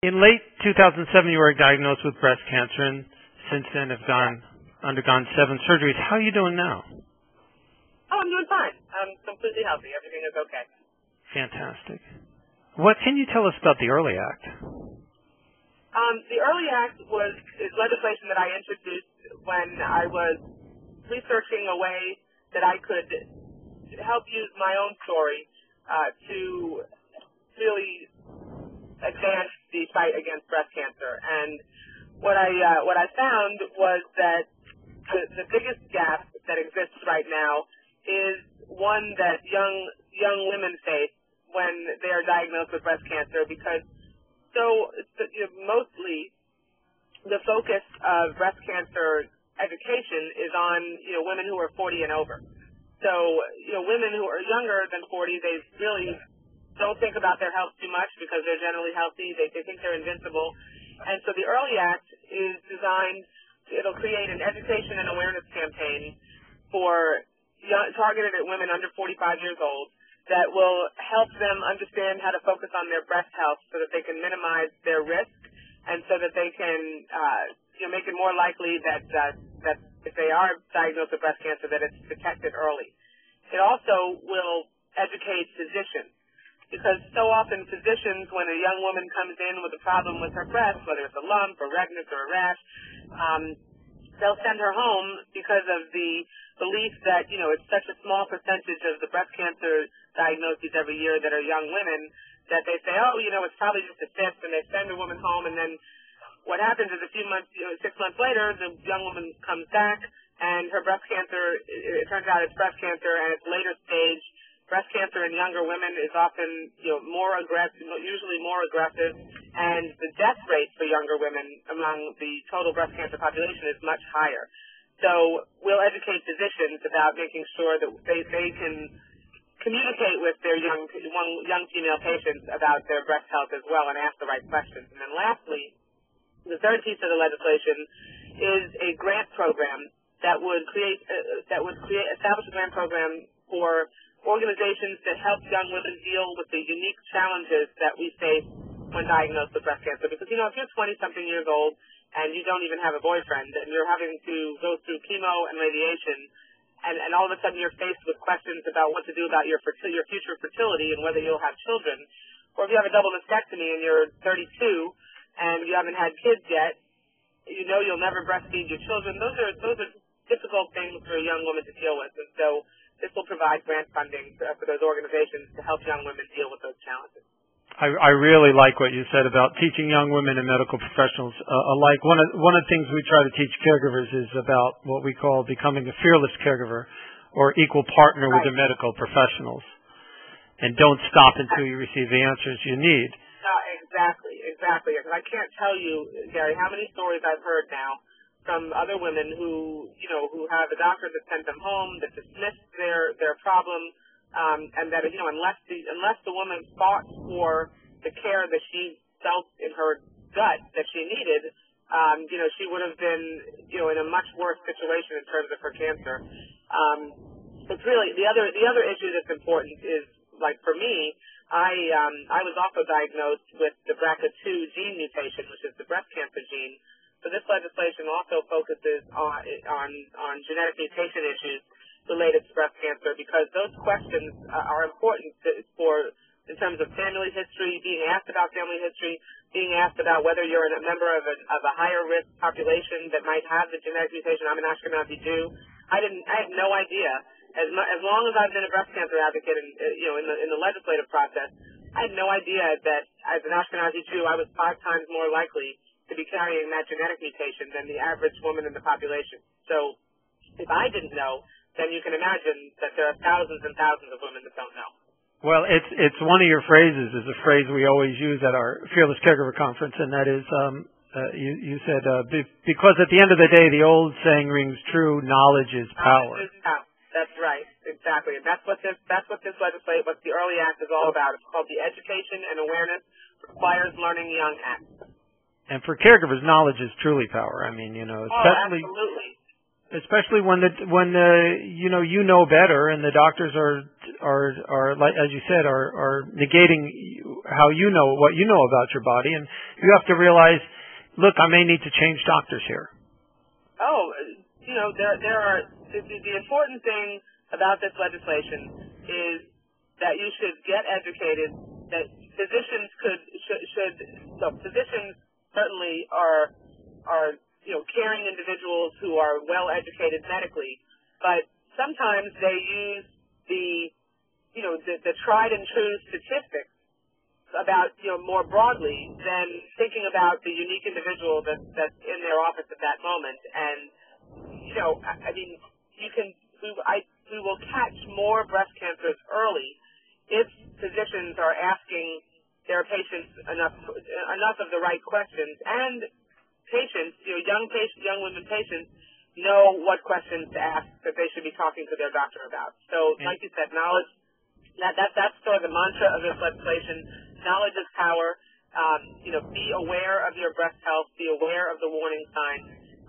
In late 2007, you were diagnosed with breast cancer, and since then have undergone 7 surgeries. How are you doing now? Oh, I'm doing fine. I'm completely healthy. Everything is okay. Fantastic. What can you tell us about the Early Act? The Early Act is legislation that I introduced when I was researching a way that I could help use my own story to really advance the fight against breast cancer. And what I found was that the biggest gap that exists right now is one that young women face when they are diagnosed with breast cancer, because mostly the focus of breast cancer education is on women who are 40 and over. So women who are younger than 40, they really don't think about their health too much because they're generally healthy. They think they're invincible. And so the Early Act is designed, it'll create an education and awareness campaign targeted at women under 45 years old that will help them understand how to focus on their breast health so that they can minimize their risk and so that they can make it more likely that if they are diagnosed with breast cancer, that it's detected early. It also will educate physicians, because so often physicians, when a young woman comes in with a problem with her breast, whether it's a lump or redness or a rash, they'll send her home because of the belief that, it's such a small percentage of the breast cancer diagnoses every year that are young women, that they say, it's probably just a cyst, and they send the woman home, and then what happens is a few months, 6 months later, the young woman comes back, and her breast cancer, it turns out it's breast cancer, and it's later stage. Breast cancer in younger women is often, more aggressive, usually more aggressive, and the death rate for younger women among the total breast cancer population is much higher. So we'll educate physicians about making sure that they can communicate with their young female patients about their breast health as well and ask the right questions. And then lastly, the third piece of the legislation is a grant program that would establish a grant program for organizations that help young women deal with the unique challenges that we face when diagnosed with breast cancer. Because, if you're 20-something years old and you don't even have a boyfriend and you're having to go through chemo and radiation, and all of a sudden you're faced with questions about what to do about your future fertility and whether you'll have children, or if you have a double mastectomy and you're 32 and you haven't had kids yet, you'll never breastfeed your children. Those are difficult things for a young woman to deal with. And so this will provide grant funding for those organizations to help young women deal with those challenges. I really like what you said about teaching young women and medical professionals alike. One of the things we try to teach caregivers is about what we call becoming a fearless caregiver or equal partner with the medical professionals. And don't stop until you receive the answers you need. Exactly. Because I can't tell you, Gary, how many stories I've heard now from other women who have a doctor that sent them home, that dismissed their problem, and that, unless the woman fought for the care that she felt in her gut that she needed, she would have been, in a much worse situation in terms of her cancer. It's really, the other issue that's important is, like, for me, I was also diagnosed with the BRCA2 gene mutation, which is the breast cancer gene. So this legislation also focuses on genetic mutation issues related to breast cancer, because those questions are important in terms of family history, being asked about family history, being asked about whether you're a member of a higher risk population that might have the genetic mutation. I'm an Ashkenazi Jew. I had no idea. As long as I've been a breast cancer advocate in the legislative process, I had no idea that as an Ashkenazi Jew I was 5 times more likely to be carrying that genetic mutation than the average woman in the population. So if I didn't know, then you can imagine that there are thousands and thousands of women that don't know. Well, it's one of your phrases is a phrase we always use at our Fearless Caregiver Conference, and that is you said because at the end of the day the old saying rings true: knowledge is power. That's right, exactly, and that's what the Early Act is all about. It's called the Education and Awareness Requires Learning Young Act. And for caregivers, knowledge is truly power. I mean, especially when you know better, and the doctors are like, as you said, are negating how you know what you know about your body, and you have to realize, look, I may need to change doctors here. Oh, there are the important thing about this legislation is that you should get educated. That physicians physicians certainly are caring individuals who are well educated medically, but sometimes they use the tried and true statistics about more broadly than thinking about the unique individual that's in their office at that moment. And we will catch more breast cancers early if physicians are asking their patients enough of the right questions, and patients, young women patients, know what questions to ask that they should be talking to their doctor about. So, like you said, knowledge. That's sort of the mantra of this legislation. Knowledge is power. Be aware of your breast health. Be aware of the warning signs.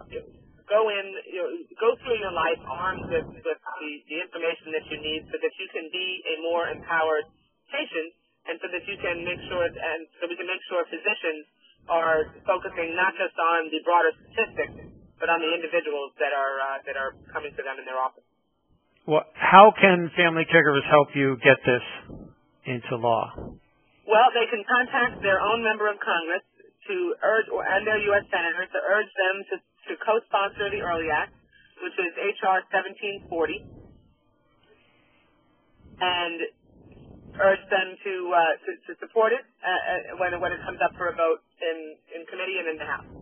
Go through your life armed with the information that you need, so that you can be a more empowered patient, and so that you can make sure, and so we can make sure physicians are focusing not just on the broader statistics, but on the individuals that are coming to them in their office. Well, how can family caregivers help you get this into law? Well, they can contact their own member of Congress to urge, and their U.S. senators to urge them to co-sponsor the Early Act, which is H.R. 1740, and urge them to support it when it comes up for a vote in committee and in the House.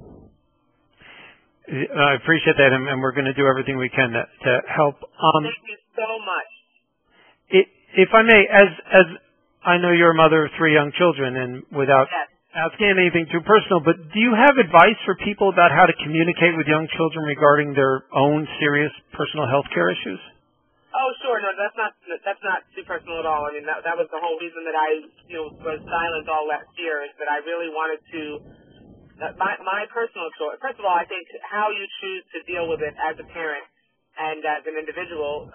I appreciate that, and we're going to do everything we can to help. Thank you so much. If I may, as I know you're a mother of 3 young children, and without asking anything too personal, but do you have advice for people about how to communicate with young children regarding their own serious personal health care issues? Oh, sure. No, that's not too personal at all. I mean, that was the whole reason that I was silent all last year, is that I really wanted to. My personal choice. First of all, I think how you choose to deal with it as a parent and as an individual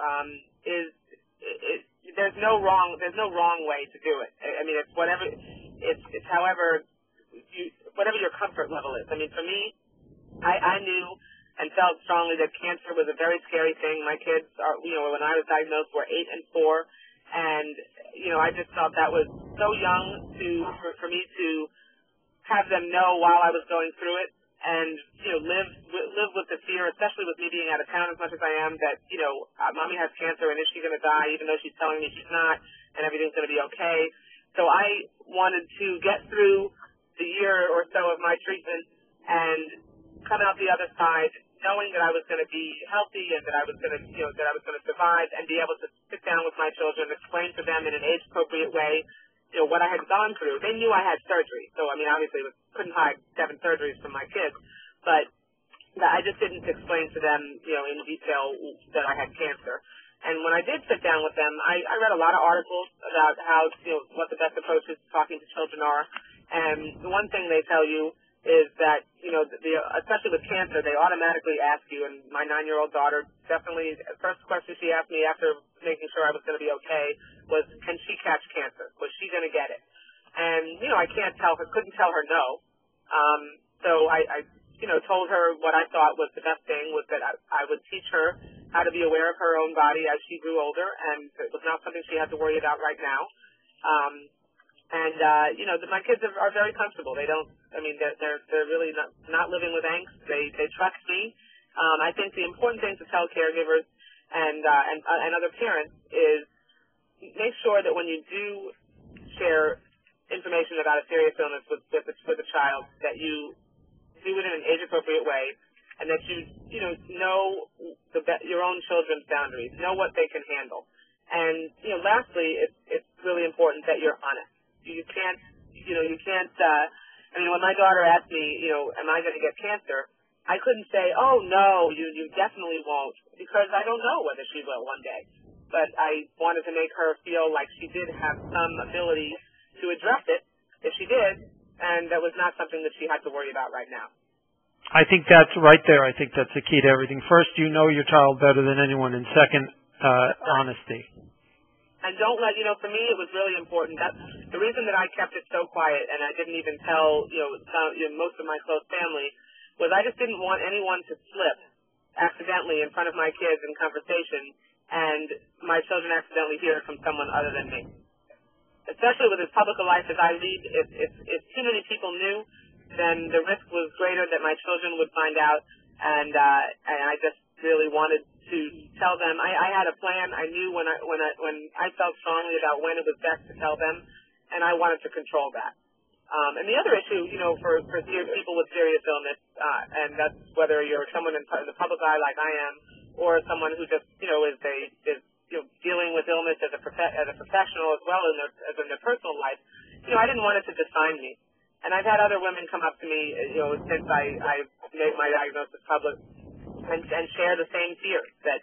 there's no wrong way to do it. I mean, it's however whatever your comfort level is. I mean, for me, I knew and felt strongly that cancer was a very scary thing. My kids are, when I was diagnosed, were 8 and 4, and I just felt that was so young for me to have them know while I was going through it, and live with the fear, especially with me being out of town as much as I am, that mommy has cancer and is she going to die, even though she's telling me she's not, and everything's going to be okay. So I wanted to get through the year or so of my treatment and come out the other side knowing that I was going to be healthy and that I was going to survive, and be able to sit down with my children, explain to them in an age-appropriate way what I had gone through. They knew I had surgery, so I mean, obviously, couldn't hide 7 surgeries from my kids, but I just didn't explain to them, in detail that I had cancer. And when I did sit down with them, I read a lot of articles about how, what the best approaches to talking to children are. And the one thing they tell you is that, especially with cancer, they automatically ask you, and my 9-year-old daughter definitely, the first question she asked me after making sure I was going to be okay was, can she catch cancer? Was she going to get it? And, I couldn't tell her no. So I told her what I thought was the best thing was that I would teach her how to be aware of her own body as she grew older, and it was not something she had to worry about right now. My kids are very comfortable. They're really not living with angst. They trust me. I think the important thing to tell caregivers and other parents is make sure that when you do share information about a serious illness with a child, that you do it in an age-appropriate way, and that you know your own children's boundaries, know what they can handle. And lastly, it's really important that you're honest. You can't. When my daughter asked me, am I going to get cancer? I couldn't say, oh no, you definitely won't, because I don't know whether she will one day. But I wanted to make her feel like she did have some ability to address it if she did, and that was not something that she had to worry about right now. I think that's right there. I think that's the key to everything. First, you know your child better than anyone, and second, honesty. And don't let, for me it was really important. That's the reason that I kept it so quiet and I didn't even tell, most of my close family, was I just didn't want anyone to slip accidentally in front of my kids in conversation and my children accidentally hear it from someone other than me. Especially with as public a life as I lead, if too many people knew, then the risk was greater that my children would find out, and I just really wanted to tell them. I had a plan. I knew when I felt strongly about when it was best to tell them, and I wanted to control that. And the other issue, for people with serious illness, and that's whether you're someone in the public eye like I am, or someone who just is dealing with illness as a professional as well as in their personal life. I didn't want it to define me. And I've had other women come up to me, since I made my diagnosis public, and share the same fears that,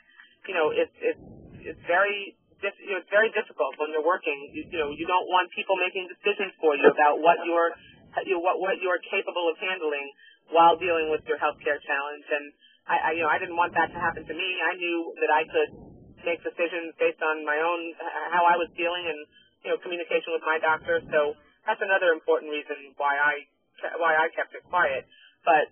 it's very difficult when you're working. You don't want people making decisions for you about what you're capable of handling while dealing with your healthcare challenge. And I didn't want that to happen to me. I knew that I could make decisions based on my own how I was feeling and communication with my doctor. So that's another important reason why I kept it quiet. But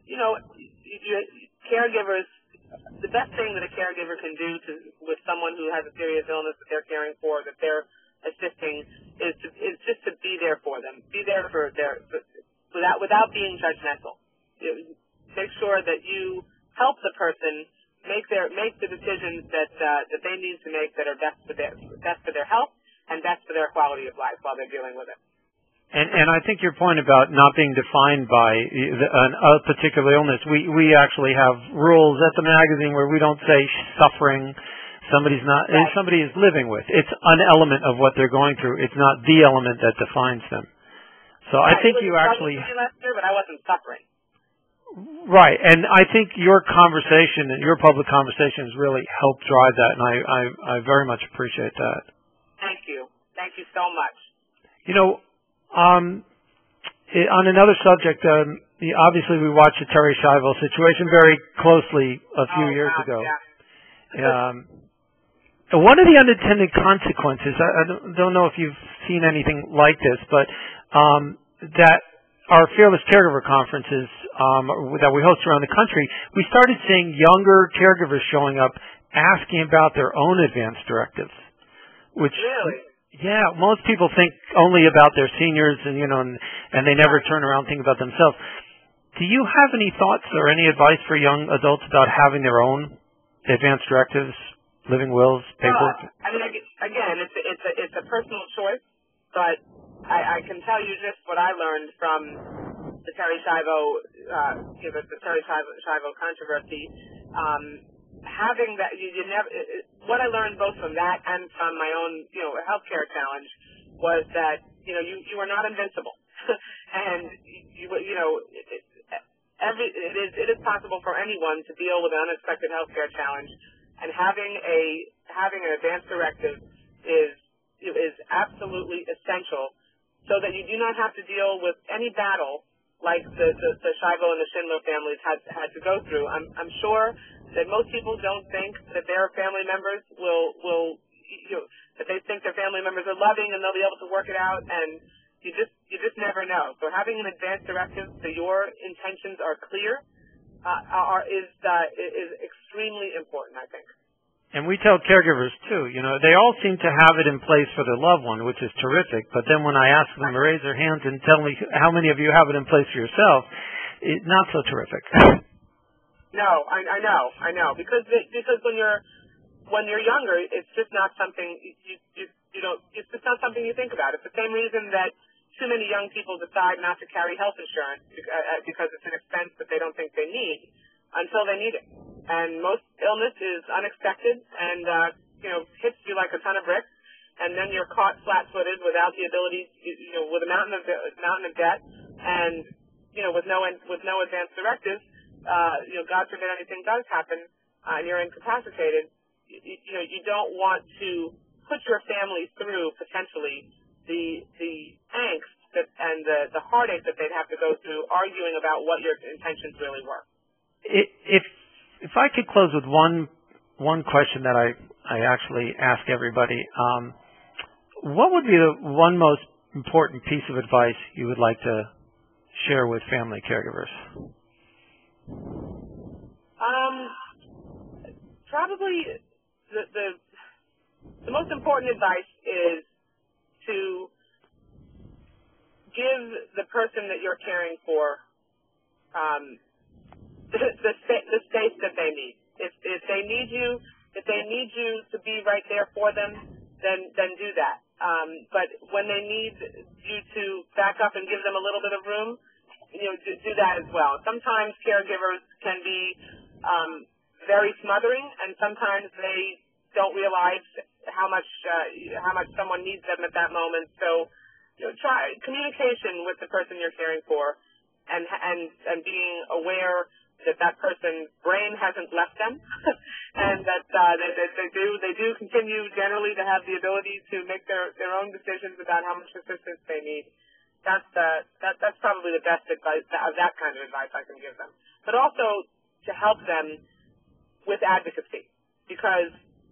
caregivers, the best thing that a caregiver can do with someone who has a serious illness that they're caring for, that they're assisting, is just to be there for them. Be there without being judgmental. Make sure that you help the person make the decisions that they need to make that are best for their health and best for their quality of life while they're dealing with it. And I think your point about not being defined by a particular illness, we actually have rules at the magazine where we don't say suffering. Somebody is living with. It's an element of what they're going through. It's not the element that defines them. So I think you actually. Last year, but I wasn't suffering. Right, and I think your conversation and your public conversations really helped drive that, and I very much appreciate that. Thank you. Thank you so much. On another subject, obviously we watched the Terri Schiavo situation very closely a few years ago. Yeah. One of the unintended consequences, I don't know if you've seen anything like this, but that our Fearless Caregiver conferences that we host around the country, we started seeing younger caregivers showing up asking about their own advance directives. Which, really? Yeah, most people think only about their seniors and they never turn around and think about themselves. Do you have any thoughts or any advice for young adults about having their own advance directives, living wills, paperwork? Again, it's a personal choice, but I can tell you just what I learned from the Terri Schiavo, the Terri Schiavo controversy. Having that, what I learned both from that and from my own, healthcare challenge was that, you are not invincible. And, it is possible for anyone to deal with an unexpected healthcare challenge. And having an advance directive is absolutely essential so that you do not have to deal with any battle like the Schiavo and the Schindler families had to go through. I'm sure that most people don't think that their family members will that they think their family members are loving and they'll be able to work it out, and you just never know. So having an advance directive so your intentions are clear is extremely important, I think. And we tell caregivers too, they all seem to have it in place for their loved one, which is terrific. But then when I ask them to raise their hands and tell me how many of you have it in place for yourself, it's not so terrific. No, I know. Because when you're younger, it's just not something it's just not something you think about. It's the same reason that too many young people decide not to carry health insurance because it's an expense that they don't think they need until they need it. And most illness is unexpected and hits you like a ton of bricks, and then you're caught flat-footed without the ability, with a mountain of debt, and with no advance directives. God forbid anything does happen, and you're incapacitated. You don't want to put your family through potentially the angst and the heartache that they'd have to go through arguing about what your intentions really were. If I could close with one question that I actually ask everybody, what would be the one most important piece of advice you would like to share with family caregivers? Probably the most important advice is to give the person that you're caring for the space that they need. If they need you to be right there for them, then do that. But when they need you to back up and give them a little bit of room, do that as well. Sometimes caregivers can be very smothering, and sometimes they don't realize how much someone needs them at that moment. So, try communication with the person you're caring for, and being aware that person's brain hasn't left them, and that they do continue generally to have the ability to make their own decisions about how much assistance they need. That's probably the best advice, that kind of advice I can give them. But also to help them with advocacy, because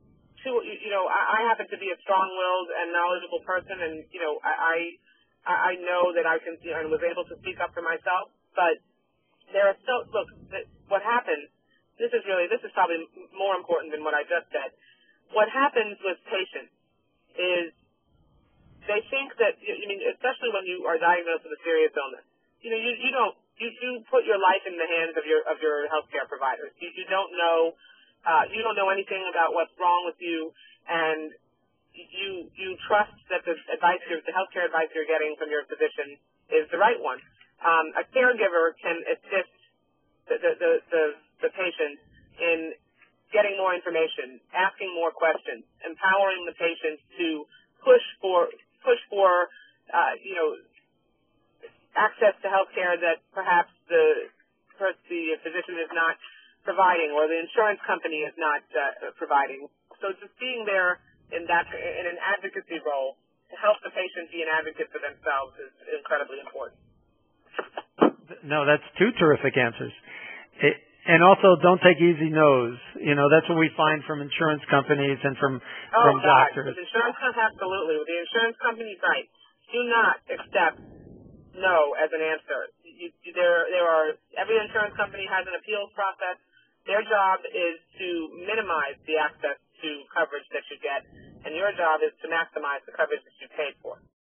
I happen to be a strong-willed and knowledgeable person, and I know that I can and was able to speak up for myself, but there are still, what happens, this is probably more important than what I just said. What happens with patients is they think that, especially when you are diagnosed with a serious illness, you put your life in the hands of your healthcare providers. You don't know anything about what's wrong with you, and you trust that the healthcare advice you're getting from your physician is the right one. A caregiver can assist the patient in getting more information, asking more questions, empowering the patient to push for access to health care that perhaps the physician is not providing, or the insurance company is not providing. So just being there in an advocacy role to help the patient be an advocate for themselves is incredibly important. No, that's two terrific answers. And also, don't take easy no's. That's what we find from insurance companies and from doctors. With insurance companies, absolutely. With the insurance companies, right. Do not accept no as an answer. Every insurance company has an appeals process. Their job is to minimize the access to coverage that you get, and your job is to maximize the coverage that you paid for.